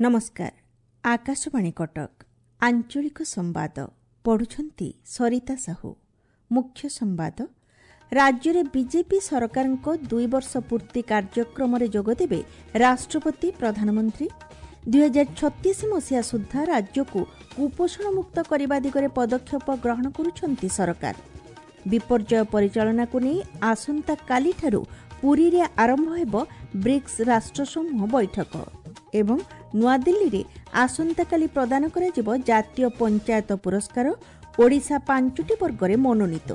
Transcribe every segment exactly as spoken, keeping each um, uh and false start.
नमस्कार। आकाशवाणी कटक आंचलिक संवाद पढ़ुछंती सरिता साहू। मुख्य संवाद राज्य में बीजेपी सरकार दुई वर्ष पूर्ति कार्यक्रम जोगदेवे राष्ट्रपति प्रधानमंत्री दुई हजार छत्तीस मसीहा सुधा राज्य को कुपोषण मुक्त करने दिगरे पदक्षेप ग्रहण करुछंती सरकार। विपर्यय परिचालना को नहीं आसंता काली ठारू पुरी रे आरंभ हेबो ब्रिक्स राष्ट्र समूह बैठक एवं नुआदिल्ली रे आसंता काली प्रदान करा जिवो जातीय पंचायत पुरस्कार ओडिशा पांचटी वर्ग रे मनोनीत।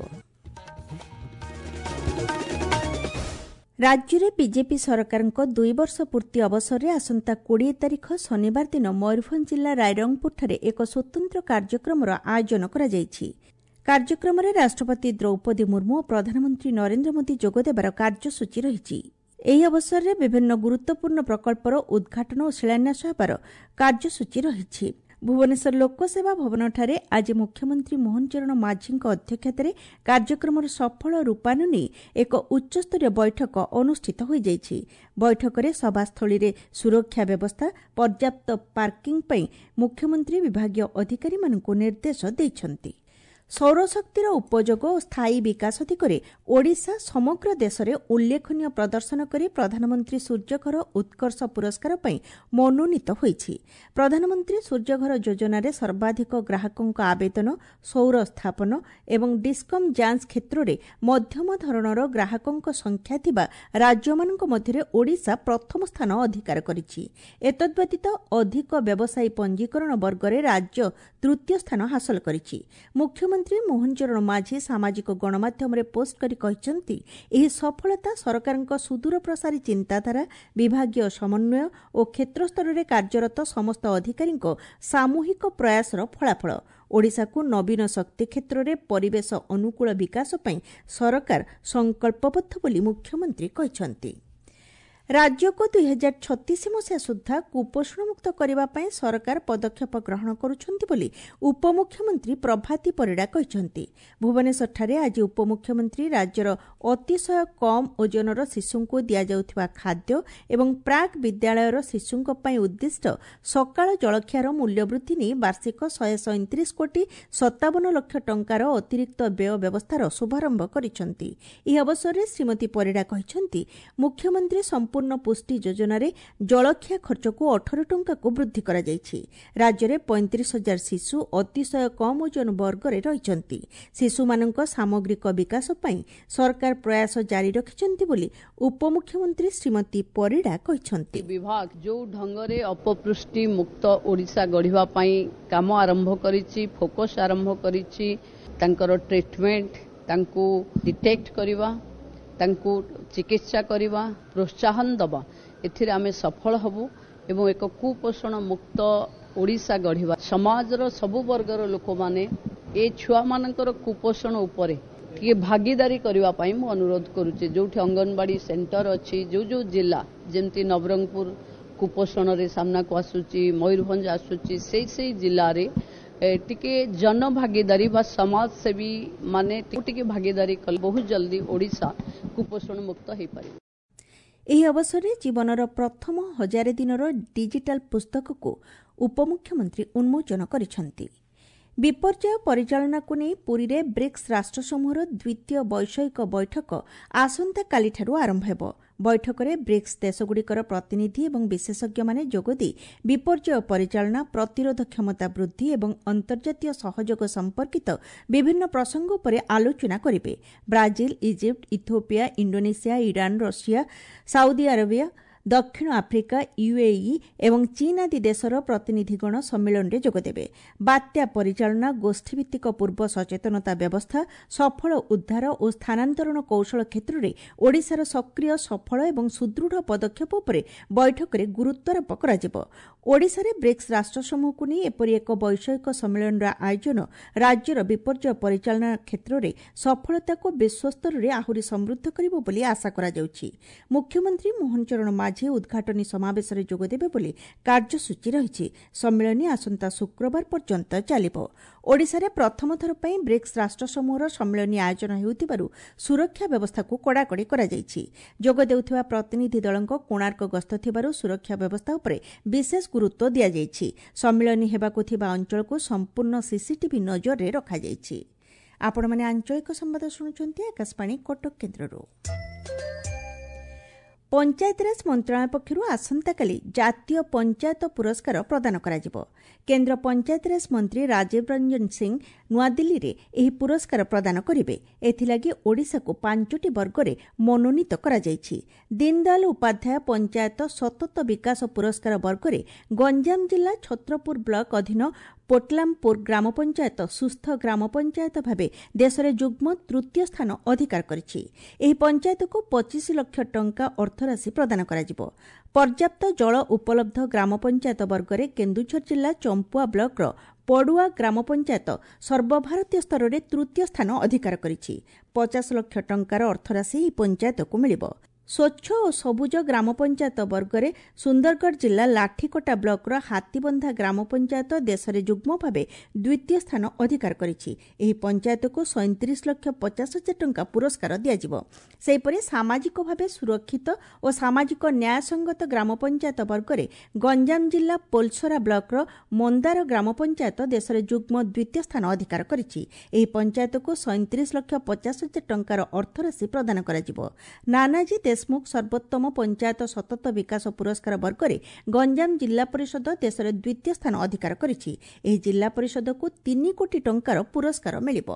राज्य में बीजेपी सरकार दुई वर्ष पूर्ति अवसर में आसंता बीस तारीख शनिवार दिन मयूरभंज जिला रायरंगपुर एक स्वतंत्र कार्यक्रम आयोजन करा जायछि। कार्यक्रम में राष्ट्रपति द्रौपदी मुर्मू और प्रधानमंत्री नरेंद्र मोदी जोगदेवार कार्यसूची रही। ଏହି ଅବସରରେ ବିଭିନ୍ନ ଗୁରୁତ୍ୱପୂର୍ଣ୍ଣ ପ୍ରକଳ୍ପର ଉଦ୍ଘାଟନ ଓ ଶିଳାନ୍ୟାସ ହେବାର କାର୍ଯ୍ୟସୂଚୀ ରହିଛି। ଭୁବନେଶ୍ୱର ଲୋକସେବା ଭବନଠାରେ ଆଜି ମୁଖ୍ୟମନ୍ତ୍ରୀ ମୋହନ ଚରଣ ମାଝୀଙ୍କ ଅଧ୍ୟକ୍ଷତାରେ କାର୍ଯ୍ୟକ୍ରମର ସଫଳ ରୂପାୟନ ନେଇ ଏକ ଉଚ୍ଚସ୍ତରୀୟ ବୈଠକ ଅନୁଷ୍ଠିତ ହୋଇଯାଇଛି। ବୈଠକରେ ସଭାସ୍ଥଳୀରେ ସୁରକ୍ଷା ବ୍ୟବସ୍ଥା ପର୍ଯ୍ୟାପ୍ତ ପାର୍କିଂ ପାଇଁ ମୁଖ୍ୟମନ୍ତ୍ରୀ ବିଭାଗୀୟ ଅଧିକାରୀମାନଙ୍କୁ ନିର୍ଦ୍ଦେଶ ଦେଇଛନ୍ତି। ସୌରଶକ୍ତିର ଉପଯୋଗ ଓ ସ୍ଥାୟୀ ବିକାଶ ଦିଗରେ ଓଡ଼ିଶା ସମଗ୍ର ଦେଶରେ ଉଲ୍ଲେଖନୀୟ ପ୍ରଦର୍ଶନ କରି ପ୍ରଧାନମନ୍ତ୍ରୀ ସୂର୍ଯ୍ୟଘର ଉତ୍କର୍ଷ ପୁରସ୍କାର ପାଇଁ ମନୋନୀତ ହୋଇଛି। ପ୍ରଧାନମନ୍ତ୍ରୀ ସୂର୍ଯ୍ୟଘର ଯୋଜନାରେ ସର୍ବାଧିକ ଗ୍ରାହକଙ୍କ ଆବେଦନ, ସୌର ସ୍ଥାପନ ଏବଂ ଡିସ୍କମ୍ ଯାଞ୍ଚ କ୍ଷେତ୍ରରେ ମଧ୍ୟମ ଧରଣର ଗ୍ରାହକଙ୍କ ସଂଖ୍ୟା ଥିବା ରାଜ୍ୟମାନଙ୍କ ମଧ୍ୟରେ ଓଡ଼ିଶା ପ୍ରଥମ ସ୍ଥାନ ଅଧିକାର କରିଛି। ଏତଦ୍‌ବ୍ୟତୀତ ଅଧିକ ବ୍ୟବସାୟୀ ପଞ୍ଜୀକରଣ ବର୍ଗରେ ରାଜ୍ୟ ତୃତୀୟ ସ୍ଥାନ ହାସଲ କରିଛି। ମୁଖ୍ୟମନ୍ତ୍ରୀ ମନ୍ତ୍ରୀ ମୋହନ ଚରଣ ମାଝୀ ସାମାଜିକ ଗଣମାଧ୍ୟମରେ ପୋଷ୍ଟ କରି କହିଛନ୍ତି, ଏହି ସଫଳତା ସରକାରଙ୍କ ସୁଦୂର ପ୍ରସାରୀ ଚିନ୍ତାଧାରା, ବିଭାଗୀୟ ସମନ୍ୱୟ ଓ କ୍ଷେତ୍ରସ୍ତରରେ କାର୍ଯ୍ୟରତ ସମସ୍ତ ଅଧିକାରୀଙ୍କ ସାମୂହିକ ପ୍ରୟାସର ଫଳାଫଳ। ଓଡ଼ିଶାକୁ ନବୀନ ଶକ୍ତି କ୍ଷେତ୍ରରେ ପରିବେଶ ଅନୁକୂଳ ବିକାଶ ପାଇଁ ସରକାର ସଂକଳ୍ପବଦ୍ଧ ବୋଲି ମୁଖ୍ୟମନ୍ତ୍ରୀ କହିଛନ୍ତି। राज्य को दुई हजार छत्तीस मसीहा सुधा कुपोषण मुक्त करने सरकार पदक्षेप ग्रहण करुछंती बोली उपमुख्यमंत्री प्रभाती परिड़ा कहते। भुवनेश्वर आज उपमुख्यमंत्री राज्यर अतिशय कम ओजनर शिशु को दि जाउथिबा खाद्य एवं प्राक विद्यालयर शिशुंक पई उद्दिष्ट सकाळ जलखियार मूल्य वृद्धि नहीं वार्षिक शहे सैंतीस कोटी सत्तावन लक्ष टंकार अतिरिक्त व्यय व्यवस्थार शुभारंभ करिसंती। एही अवसर में श्रीमती परिड़ा कहते, मुख्यमंत्री संपूर्ण पूर्ण पुष्टि योजन जलखिया खर्च को अठारह टंका को वृद्धि करा जायछि। राज्य में पैंतीस हजार शिशु अतिशय कम ओजन वर्ग में रहिछंती। शिशु मानक सामग्रिक विकास पई सरकार प्रयास जारी रखिछंती बोली उपमुख्यमंत्री श्रीमती परिड़ा कहछंती। विभाग जो ढंगरे अपपृष्टि मुक्त ओडिशा गढ़िबा पई काम आरंभ करिछि, फोकस आरंभ करिछि, तांकर ट्रीटमेंट तांको डिटेक्ट करिवा, तांको चिकित्सा करवा, प्रोत्साहन दबा, एथिरे आमे सफल हबु एवं एक कुपोषण मुक्त ओडिशा गढ़िबा। समाजर सबु वर्गर लोक माने ए छुआ मानकर कुपोषण उपरे टिके भागीदारी करबा पई मु अनुरोध करूचे। जोठी अंगनवाड़ी सेंटर अछि, जो जो जिला जेमती नवरंगपुर कुपोषण रे सामना को आसुची, मयूरभंज आसुची, सेई सेई जिल्ला रे टिके जन भागीदारी बा समाज सेवी माने टिके भागीदारी कल बहुत जल्दी ओडिशा कुपोषण मुक्त हो पारे। ଏହି ଅବସରରେ ଜୀବନର ପ୍ରଥମ ହଜାରେ ଦିନର ଡିଜିଟାଲ ପୁସ୍ତକକୁ ଉପମୁଖ୍ୟମନ୍ତ୍ରୀ ଉନ୍ମୋଚନ କରିଛନ୍ତି। ବିପର୍ଯ୍ୟୟ ପରିଚାଳନାକୁ ନେଇ ପୁରୀରେ ବ୍ରିକ୍ସ ରାଷ୍ଟ୍ରସମୂହର ଦ୍ୱିତୀୟ ବୈଷୟିକ ବୈଠକ ଆସନ୍ତାକାଲିଠାରୁ ଆରମ୍ଭ ହେବ। ବୈଠକରେ ବ୍ରିକ୍ସ ଦେଶଗୁଡ଼ିକର ପ୍ରତିନିଧି ଏବଂ ବିଶେଷଜ୍ଞମାନେ ଯୋଗଦେଇ ବିପର୍ଯ୍ୟୟ ପରିଚାଳନା, ପ୍ରତିରୋଧ କ୍ଷମତା ବୃଦ୍ଧି ଏବଂ ଅନ୍ତର୍ଜାତୀୟ ସହଯୋଗ ସମ୍ପର୍କିତ ବିଭିନ୍ନ ପ୍ରସଙ୍ଗ ଉପରେ ଆଲୋଚନା କରିବେ। Brazil, Egypt, Ethiopia, Indonesia, Iran, Russia, Saudi Arabia, दक्षिण आफ्रिका, यूएई एवं चीन आदि देशर प्रतिनिधिगण सम्मेलन में जोगदेवे। बात्या परिचालना, गोष्ठीभित्तिक पूर्व सचेतनता व्यवस्था, सफल उद्धार और स्थानांतरण कौशल क्षेत्र में ओडिशार सक्रिय, सफल एवं सुदृढ़ पदक्षेप उपरे बैठक में गुरुत्वारोप करा। ओडिशा रे ब्रिक्स राष्ट्र समूह को नहीं एपरी एक वैषयिक सम्मेलन आयोजन राज्यर विपर्यय परिचालना क्षेत्र में सफलता को विश्वस्तर में आहुरी समृद्ध करिबो बोली आशा करा जाउछि। मुख्यमंत्री मोहन चरण माझी ମାଝୀ ଉଦ୍ଘାଟନୀ ସମାବେଶରେ ଯୋଗଦେବେ ବୋଲି କାର୍ଯ୍ୟସୂଚୀ ରହିଛି। ସମ୍ମିଳନୀ ଆସନ୍ତା ଶୁକ୍ରବାର ପର୍ଯ୍ୟନ୍ତ ଚାଲିବ। ଓଡ଼ିଶାରେ ପ୍ରଥମ ଥର ପାଇଁ ବ୍ରିକ୍ସ ରାଷ୍ଟ୍ରସମୂହର ସମ୍ମିଳନୀ ଆୟୋଜନ ହେଉଥିବାରୁ ସୁରକ୍ଷା ବ୍ୟବସ୍ଥାକୁ କଡ଼ାକଡ଼ି କରାଯାଇଛି। ଯୋଗ ଦେଉଥିବା ପ୍ରତିନିଧି ଦଳଙ୍କ କୋଣାର୍କ ଗସ୍ତ ଥିବାରୁ ସୁରକ୍ଷା ବ୍ୟବସ୍ଥା ଉପରେ ବିଶେଷ ଗୁରୁତ୍ୱ ଦିଆଯାଇଛି। ସମ୍ମିଳନୀ ହେବାକୁ ଥିବା ଅଞ୍ଚଳକୁ ସମ୍ପୂର୍ଣ୍ଣ ସିସିଟିଭି ନଜରରେ ରଖାଯାଇଛି। ଆପଣମାନେ ଆଞ୍ଚଳିକ ସମ୍ବାଦ ଶୁଣୁଛନ୍ତି ଆକାଶବାଣୀ କଟକ କେନ୍ଦ୍ରରୁ। ପଞ୍ଚାୟତିରାଜ ମନ୍ତ୍ରଣାଳୟ ପକ୍ଷରୁ ଆସନ୍ତାକାଲି ଜାତୀୟ ପଞ୍ଚାୟତ ପୁରସ୍କାର ପ୍ରଦାନ କରାଯିବ। କେନ୍ଦ୍ର ପଞ୍ଚାୟତିରାଜ ମନ୍ତ୍ରୀ ରାଜୀବ ରଞ୍ଜନ ସିଂ ନୂଆଦିଲ୍ଲୀରେ ଏହି ପୁରସ୍କାର ପ୍ରଦାନ କରିବେ। ଏଥିଲାଗି ଓଡ଼ିଶାକୁ ପାଞ୍ଚଟି ବର୍ଗରେ ମନୋନୀତ କରାଯାଇଛି। ଦୀନଦୟାଲ ଉପାଧ୍ୟାୟ ପଞ୍ଚାୟତ ସତତ ବିକାଶ ପୁରସ୍କାର ବର୍ଗରେ ଗଞ୍ଜାମ ଜିଲ୍ଲା ଛତ୍ରପୁର ବ୍ଲକ ଅଧୀନ ପୋଟଲାମପୁର ଗ୍ରାମ ପଞ୍ଚାୟତ ସୁସ୍ଥ ଗ୍ରାମ ପଞ୍ଚାୟତ ଭାବେ ଦେଶରେ ଯୁଗ୍ମ ତୃତୀୟ ସ୍ଥାନ ଅଧିକାର କରିଛି। ଏହି ପଞ୍ଚାୟତକୁ ପଚିଶ ଲକ୍ଷ ଟଙ୍କା ଅର୍ଥରାଶି ପ୍ରଦାନ କରାଯିବ। ପର୍ଯ୍ୟାପ୍ତ ଜଳ ଉପଲବ୍ଧ ଗ୍ରାମ ପଞ୍ଚାୟତ ବର୍ଗରେ କେନ୍ଦୁଝର ଜିଲ୍ଲା ଚମ୍ପୁଆ ବ୍ଲକର ପଡୁଆ ଗ୍ରାମ ପଞ୍ଚାୟତ ସର୍ବଭାରତୀୟ ସ୍ତରରେ ତୃତୀୟ ସ୍ଥାନ ଅଧିକାର କରିଛି। ପଚାଶ ଲକ୍ଷ ଟଙ୍କାର ଅର୍ଥରାଶି ଏହି ପଞ୍ଚାୟତକୁ ମିଳିବ। ସ୍ୱଚ୍ଛ ଓ ସବୁଜ ଗ୍ରାମ ପଞ୍ଚାୟତ ବର୍ଗରେ ସୁନ୍ଦରଗଡ଼ ଜିଲ୍ଲା ଲାଠିକଟା ବ୍ଲକର ହାତୀବନ୍ଧା ଗ୍ରାମ ପଞ୍ଚାୟତ ଦେଶରେ ଯୁଗ୍ମ ଭାବେ ଦ୍ୱିତୀୟ ସ୍ଥାନ ଅଧିକାର କରିଛି। ଏହି ପଞ୍ଚାୟତକୁ ସଇଁତିରିଶ ଲକ୍ଷ ପଚାଶ ହଜାର ଟଙ୍କା ପୁରସ୍କାର ଦିଆଯିବ। ସେହିପରି ସାମାଜିକ ଭାବେ ସୁରକ୍ଷିତ ଓ ସାମାଜିକ ନ୍ୟାୟସଙ୍ଗତ ଗ୍ରାମ ପଞ୍ଚାୟତ ବର୍ଗରେ ଗଞ୍ଜାମ ଜିଲ୍ଲା ପୋଲସରା ବ୍ଲକର ମନ୍ଦାର ଗ୍ରାମ ପଞ୍ଚାୟତ ଦେଶରେ ଯୁଗ୍ମ ଦ୍ୱିତୀୟ ସ୍ଥାନ ଅଧିକାର କରିଛି। ଏହି ପଞ୍ଚାୟତକୁ ସଇଁତିରିଶ ଲକ୍ଷ ପଚାଶ ହଜାର ଟଙ୍କାର ଅର୍ଥରାଶି ପ୍ରଦାନ କରାଯିବ। ନାନାଜୀ ଦେଶମୁଖ ସର୍ବୋତ୍ତମ ପଞ୍ଚାୟତ ସତତ ବିକାଶ ପୁରସ୍କାର ବର୍ଗରେ ଗଞ୍ଜାମ ଜିଲ୍ଲା ପରିଷଦ ଦେଶରେ ଦ୍ୱିତୀୟ ସ୍ଥାନ ଅଧିକାର କରିଛି। ଏହି ଜିଲ୍ଲା ପରିଷଦକୁ ତିନି କୋଟି ଟଙ୍କାର ପୁରସ୍କାର ମିଳିବ।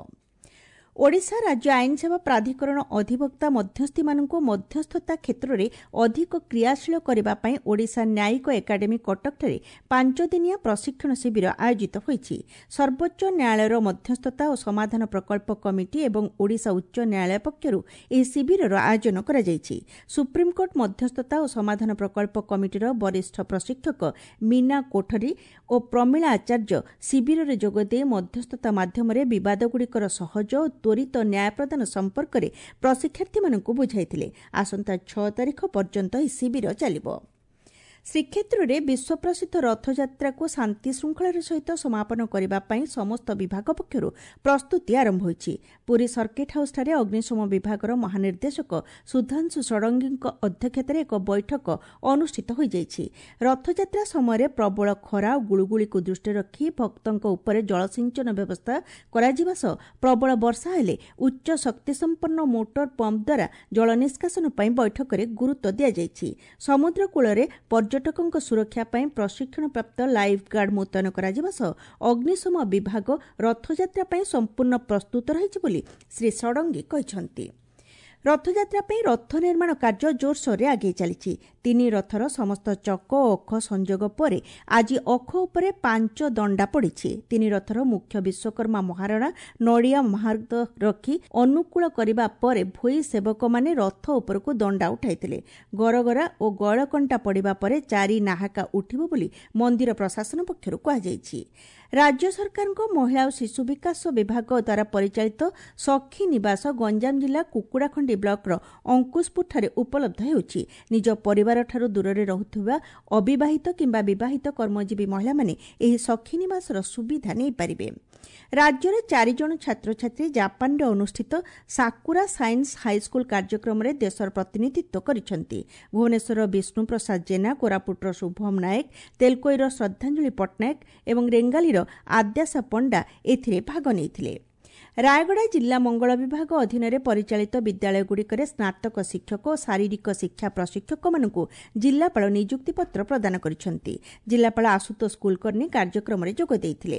ଓଡ଼ିଶା ରାଜ୍ୟ ଆଇନସେବା ପ୍ରାଧିକରଣ ଅଧିବକ୍ତା ମଧ୍ୟସ୍ଥିମାନଙ୍କୁ ମଧ୍ୟସ୍ଥତା କ୍ଷେତ୍ରରେ ଅଧିକ କ୍ରିୟାଶୀଳ କରିବା ପାଇଁ ଓଡ଼ିଶା ନ୍ୟାୟିକ ଏକାଡେମୀ କଟକଠାରେ ପାଞ୍ଚଦିନିଆ ପ୍ରଶିକ୍ଷଣ ଶିବିର ଆୟୋଜିତ ହୋଇଛି। ସର୍ବୋଚ୍ଚ ନ୍ୟାୟାଳୟର ମଧ୍ୟସ୍ଥତା ଓ ସମାଧାନ ପ୍ରକଳ୍ପ କମିଟି ଏବଂ ଓଡ଼ିଶା ଉଚ୍ଚ ନ୍ୟାୟାଳୟ ପକ୍ଷରୁ ଏହି ଶିବିରର ଆୟୋଜନ କରାଯାଇଛି। ସୁପ୍ରିମକୋର୍ଟ ମଧ୍ୟସ୍ଥତା ଓ ସମାଧାନ ପ୍ରକଳ୍ପ କମିଟିର ବରିଷ୍ଠ ପ୍ରଶିକ୍ଷକ ମୀନା କୋଠରୀ ଓ ପ୍ରମିଳା ଆଚାର୍ଯ୍ୟ ଶିବିରରେ ଯୋଗଦେଇ ମଧ୍ୟସ୍ଥତା ମାଧ୍ୟମରେ ବିବାଦଗୁଡ଼ିକର ସହଜ ଓ ତ୍ୱରିତ ନ୍ୟାୟ ପ୍ରଦାନ ସମ୍ପର୍କରେ ପ୍ରଶିକ୍ଷାର୍ଥୀମାନଙ୍କୁ ବୁଝାଇଥିଲେ। ଆସନ୍ତା ଛଅ ତାରିଖ ପର୍ଯ୍ୟନ୍ତ ଏହି ଶିବିର ଚାଲିବ। ଶ୍ରୀକ୍ଷେତ୍ରରେ ବିଶ୍ୱପ୍ରସିଦ୍ଧ ରଥଯାତ୍ରାକୁ ଶାନ୍ତି ଶୃଙ୍ଖଳାର ସହିତ ସମାପନ କରିବା ପାଇଁ ସମସ୍ତ ବିଭାଗ ପକ୍ଷରୁ ପ୍ରସ୍ତୁତି ଆରମ୍ଭ ହୋଇଛି। ପୁରୀ ସର୍କିଟ୍ ହାଉସ୍ଠାରେ ଅଗ୍ନିଶମ ବିଭାଗର ମହାନିର୍ଦ୍ଦେଶକ ସୁଧାଂଶୁ ଷଡ଼ଙ୍ଗୀଙ୍କ ଅଧ୍ୟକ୍ଷତାରେ ଏକ ବୈଠକ ଅନୁଷ୍ଠିତ ହୋଇଯାଇଛି। ରଥଯାତ୍ରା ସମୟରେ ପ୍ରବଳ ଖରା ଓ ଗୁଳୁଗୁଳିକୁ ଦୃଷ୍ଟିରେ ରଖି ଭକ୍ତଙ୍କ ଉପରେ ଜଳସିଞ୍ଚନ ବ୍ୟବସ୍ଥା କରାଯିବା ସହ ପ୍ରବଳ ବର୍ଷା ହେଲେ ଉଚ୍ଚ ଶକ୍ତିସମ୍ପନ୍ନ ମୋଟର ପମ୍ପ ଦ୍ୱାରା ଜଳ ନିଷ୍କାସନ ପାଇଁ ବୈଠକରେ ଗୁରୁତ୍ୱ ଦିଆଯାଇଛି। ସମୁଦ୍ର କୂଳରେ ପର୍ଯ୍ୟଟକଙ୍କ ସୁରକ୍ଷା ପାଇଁ ପ୍ରଶିକ୍ଷଣପ୍ରାପ୍ତ ଲାଇଫ୍ ଗାର୍ଡ ମୁତୟନ କରାଯିବା ସହ ଅଗ୍ନିଶମ ବିଭାଗ ରଥଯାତ୍ରା ପାଇଁ ସମ୍ପୂର୍ଣ୍ଣ ପ୍ରସ୍ତୁତ ରହିଛି ବୋଲି ଶ୍ରୀ ଷଡ଼ଙ୍ଗୀ କହିଛନ୍ତି। ରଥଯାତ୍ରା ପାଇଁ ରଥ ନିର୍ମାଣ କାର୍ଯ୍ୟ ଜୋରସୋରରେ ଆଗେଇ ଚାଲିଛି। ତିନି ରଥର ସମସ୍ତ ଚକ ଓ ଅଖ ସଂଯୋଗ ପରେ ଆଜି ଅଖ ଉପରେ ପାଞ୍ଚ ଦଣ୍ଡା ପଡ଼ିଛି। ତିନି ରଥର ମୁଖ୍ୟ ବିଶ୍ୱକର୍ମା ମହାରଣା ନଡ଼ିଆ ମହାର୍ଦ ରଖି ଅନୁକୂଳ କରିବା ପରେ ଭୋଇ ସେବକମାନେ ରଥ ଉପରକୁ ଦଣ୍ଡା ଉଠାଇଥିଲେ। ଗରଗରା ଓ ଗଳକଣ୍ଟା ପଡ଼ିବା ପରେ ଚାରି ନାହାକା ଉଠିବ ବୋଲି ମନ୍ଦିର ପ୍ରଶାସନ ପକ୍ଷରୁ କୁହାଯାଇଛି। ରାଜ୍ୟ ସରକାରଙ୍କ ମହିଳା ଓ ଶିଶୁ ବିକାଶ ବିଭାଗ ଦ୍ୱାରା ପରିଚାଳିତ ସଖୀ ନିବାସ ଗଞ୍ଜାମ ଜିଲ୍ଲା କୁକୁଡ଼ାଖଣ୍ଡି ବ୍ଲକର ଅଙ୍କୁଶପୁରଠାରେ ଉପଲବ୍ଧ ହେଉଛି। ନିଜ ପରିବାରଠାରୁ ଦୂରରେ ରହୁଥିବା ଅବିବାହିତ କିମ୍ବା ବିବାହିତ କର୍ମଜୀବୀ ମହିଳାମାନେ ଏହି ସଖୀ ନିବାସର ସୁବିଧା ନେଇପାରିବେ। ରାଜ୍ୟର ଚାରିଜଣ ଛାତ୍ରଛାତ୍ରୀ ଜାପାନରେ ଅନୁଷ୍ଠିତ ସାକୁରା ସାଇନ୍ସ ହାଇସ୍କୁଲ କାର୍ଯ୍ୟକ୍ରମରେ ଦେଶର ପ୍ରତିନିଧିତ୍ୱ କରିଛନ୍ତି। ଭୁବନେଶ୍ୱରର ବିଷ୍ଣୁ ପ୍ରସାଦ ଜେନା, କୋରାପୁଟର ଶୁଭମ ନାୟକ, ତେଲକୋଇର ଶ୍ରଦ୍ଧାଞ୍ଜଳି ପଟ୍ଟନାୟକ ଏବଂ ରେଙ୍ଗାଲିର ଆଦ୍ୟାଶା ପଣ୍ଡା ଏଥିରେ ଭାଗ ନେଇଥିଲେ। ରାୟଗଡ଼ା ଜିଲ୍ଲା ମଙ୍ଗଳ ବିଭାଗ ଅଧୀନରେ ପରିଚାଳିତ ବିଦ୍ୟାଳୟଗୁଡ଼ିକରେ ସ୍ନାତକ ଶିକ୍ଷକ ଓ ଶାରୀରିକ ଶିକ୍ଷା ପ୍ରଶିକ୍ଷକମାନଙ୍କୁ ଜିଲ୍ଲାପାଳ ନିଯୁକ୍ତିପତ୍ର ପ୍ରଦାନ କରିଛନ୍ତି। ଜିଲ୍ଲାପାଳ ଆଶୁତୋଷ କୁଲକର୍ଣ୍ଣୀ କାର୍ଯ୍ୟକ୍ରମରେ ଯୋଗ ଦେଇଥିଲେ।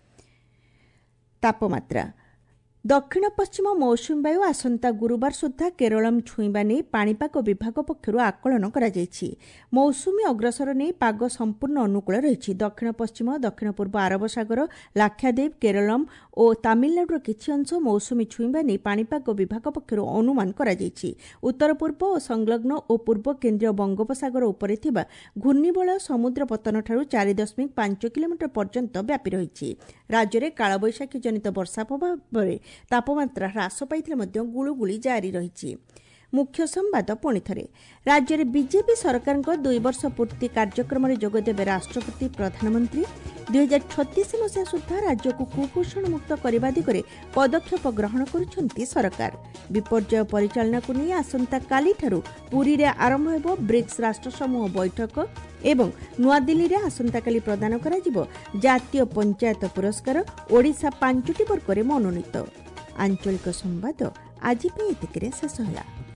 ତାପମାତ୍ରା ଦକ୍ଷିଣ ପଶ୍ଚିମ ମୌସୁମୀ ବାୟୁ ଆସନ୍ତା ଗୁରୁବାର ସୁଦ୍ଧା କେରଳମ୍ ଛୁଇଁବା ନେଇ ପାଣିପାଗ ବିଭାଗ ପକ୍ଷରୁ ଆକଳନ କରାଯାଇଛି। ମୌସୁମୀ ଅଗ୍ରସର ନେଇ ପାଗ ସମ୍ପୂର୍ଣ୍ଣ ଅନୁକୂଳ ରହିଛି। ଦକ୍ଷିଣ ପଶ୍ଚିମ ଦକ୍ଷିଣ ପୂର୍ବ ଆରବ ସାଗର, ଲାକ୍ଷାଦ୍ୱୀପ, କେରଳମ୍ ଓ ତାମିଲନାଡୁର କିଛି ଅଂଶ ମୌସୁମୀ ଛୁଇଁବା ନେଇ ପାଣିପାଗ ବିଭାଗ ପକ୍ଷରୁ ଅନୁମାନ କରାଯାଇଛି। ଉତ୍ତର ପୂର୍ବ ଓ ସଂଲଗ୍ନ ଓ ପୂର୍ବ କେନ୍ଦ୍ରୀୟ ବଙ୍ଗୋପସାଗର ଉପରେ ଥିବା ଘୂର୍ଣ୍ଣିବଳୟ ସମୁଦ୍ର ପତନଠାରୁ ଚାରି ଦଶମିକ ପାଞ୍ଚ କିଲୋମିଟର ପର୍ଯ୍ୟନ୍ତ ବ୍ୟାପି ରହିଛି। ରାଜ୍ୟରେ କାଳବୈଶାଖୀ ଜନିତ ବର୍ଷା ପ୍ରଭାବରେ ତାପମାତ୍ରା ହ୍ରାସ ପାଇଥିଲେ ମଧ୍ୟ ଗୁଳୁଗୁଳି ଜାରି ରହିଛି। मुख्य संवाद पुणी थे राज्य में बीजेपी सरकार दुई वर्ष पूर्ति कार्यक्रम में जोगदेवे राष्ट्रपति प्रधानमंत्री दुई हजार छत्तीस मसीहा सुधा राज्य को कुपोषण मुक्त करने दिगरे पदक्षेप ग्रहण करुछंती सरकार। विपर्यय परिचालना को नहीं आसंता काली ठारू पुरी रे आरंभ हेबो ब्रिक्स राष्ट्र समूह बैठक एवं नुआ दिल्ली रे आसंता काली प्रदान करा जिवो जातीय पंचायत पुरस्कार ओडिशा पांचटी वर्ग में मनोनीत। आंचलिक संवाद आज एतिके शेष होला।